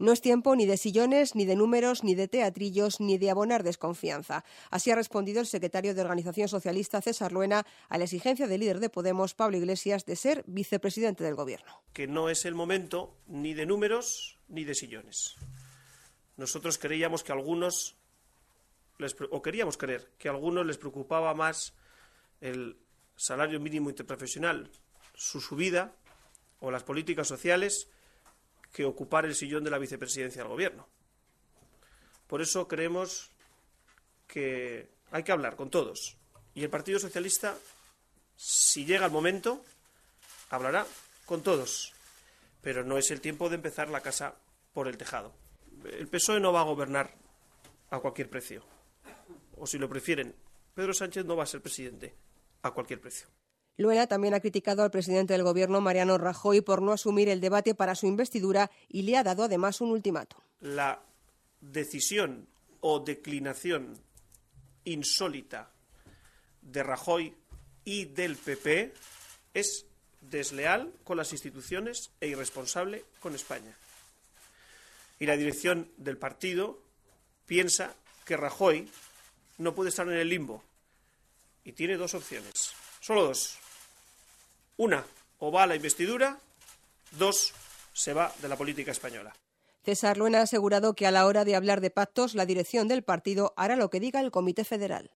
No es tiempo ni de sillones, ni de números, ni de teatrillos, ni de abonar desconfianza. Así ha respondido el secretario de Organización Socialista, César Luena, a la exigencia del líder de Podemos, Pablo Iglesias, de ser vicepresidente del Gobierno. Que no es el momento ni de números ni de sillones. Nosotros queríamos que a algunos les preocupaba más el salario mínimo interprofesional, su subida o las políticas sociales, que ocupar el sillón de la vicepresidencia del Gobierno. Por eso creemos que hay que hablar con todos. Y el Partido Socialista, si llega el momento, hablará con todos. Pero no es el tiempo de empezar la casa por el tejado. El PSOE no va a gobernar a cualquier precio. O si lo prefieren, Pedro Sánchez no va a ser presidente a cualquier precio. Luena también ha criticado al presidente del Gobierno, Mariano Rajoy, por no asumir el debate para su investidura y le ha dado además un ultimátum. La decisión o declinación insólita de Rajoy y del PP es desleal con las instituciones e irresponsable con España. Y la dirección del partido piensa que Rajoy no puede estar en el limbo y tiene dos opciones, solo dos. Una, o va a la investidura; dos, se va de la política española. César Luena ha asegurado que a la hora de hablar de pactos, la dirección del partido hará lo que diga el Comité Federal.